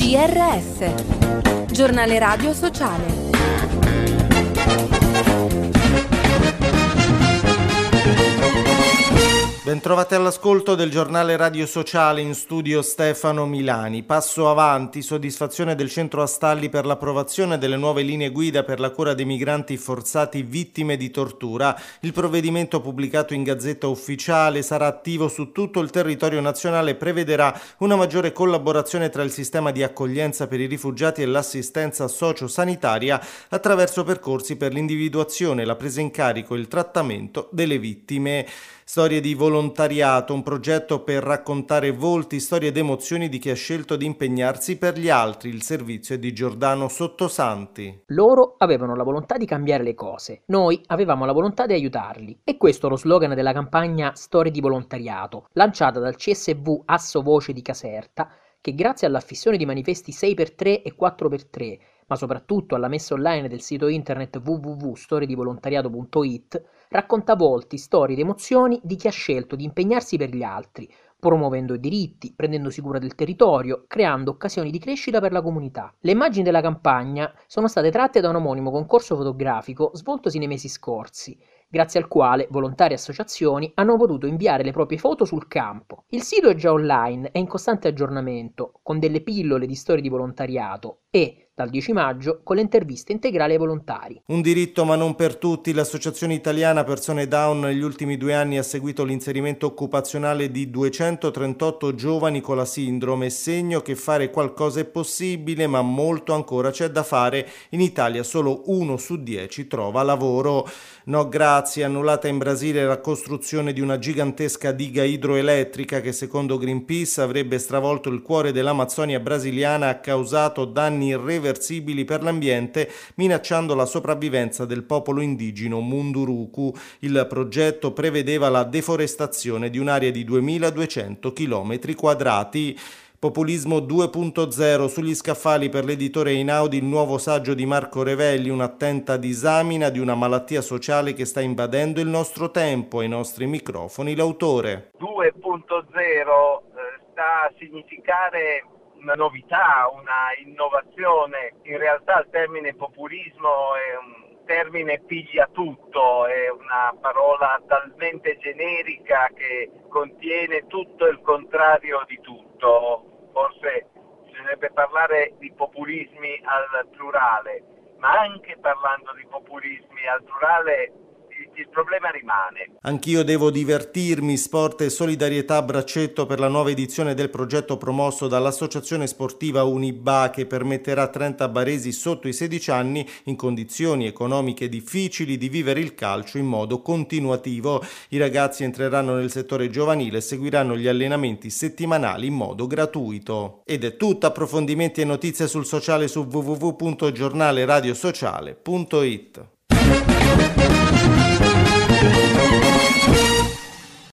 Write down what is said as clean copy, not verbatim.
GRS, Giornale Radio Sociale. Bentrovate all'ascolto del giornale Radio Sociale, in studio Stefano Milani. Passo avanti, soddisfazione del centro Astalli per l'approvazione delle nuove linee guida per la cura dei migranti forzati vittime di tortura. Il provvedimento pubblicato in Gazzetta Ufficiale sarà attivo su tutto il territorio nazionale e prevederà una maggiore collaborazione tra il sistema di accoglienza per i rifugiati e l'assistenza sociosanitaria attraverso percorsi per l'individuazione, la presa in carico e il trattamento delle vittime. Storie di volontariato, un progetto per raccontare volti, storie ed emozioni di chi ha scelto di impegnarsi per gli altri. Il servizio è di Giordano Sottosanti. Loro avevano la volontà di cambiare le cose, noi avevamo la volontà di aiutarli. E questo è lo slogan della campagna Storie di volontariato, lanciata dal CSV Asso Voce di Caserta, che grazie all'affissione di manifesti 6x3 e 4x3, ma soprattutto alla messa online del sito internet www.storiedivolontariato.it, racconta volti, storie ed emozioni di chi ha scelto di impegnarsi per gli altri, promuovendo i diritti, prendendosi cura del territorio, creando occasioni di crescita per la comunità. Le immagini della campagna sono state tratte da un omonimo concorso fotografico svoltosi nei mesi scorsi, grazie al quale volontari e associazioni hanno potuto inviare le proprie foto sul campo. Il sito è già online e in costante aggiornamento, con delle pillole di storie di volontariato e, dal 10 maggio, con le interviste integrali ai volontari. Un diritto ma non per tutti. L'Associazione Italiana Persone Down negli ultimi 2 anni ha seguito l'inserimento occupazionale di 238 giovani con la sindrome, segno che fare qualcosa è possibile, ma molto ancora c'è da fare. In Italia solo 1 su 10 trova lavoro. No grazie, annullata in Brasile la costruzione di una gigantesca diga idroelettrica che secondo Greenpeace avrebbe stravolto il cuore dell'Amazzonia brasiliana, ha causato danni irreversibili per l'ambiente, minacciando la sopravvivenza del popolo indigeno Munduruku. Il progetto prevedeva la deforestazione di un'area di 2200 km². Populismo 2.0 sugli scaffali per l'editore Einaudi, il nuovo saggio di Marco Revelli, un'attenta disamina di una malattia sociale che sta invadendo il nostro tempo. Ai nostri microfoni l'autore. 2.0 sta a significare una novità, una innovazione. In realtà il termine populismo è un termine pigliatutto, è una parola talmente generica che contiene tutto il contrario di tutto. Forse bisognerebbe parlare di populismi al plurale, ma anche parlando di populismi al plurale il problema rimane. Anch'io devo divertirmi, sport e solidarietà a braccetto per la nuova edizione del progetto promosso dall'associazione sportiva Uniba, che permetterà a 30 baresi sotto i 16 anni in condizioni economiche difficili di vivere il calcio in modo continuativo. I ragazzi entreranno nel settore giovanile e seguiranno gli allenamenti settimanali in modo gratuito. Ed è tutto. Approfondimenti e notizie sul sociale su www.giornaleradiosociale.it.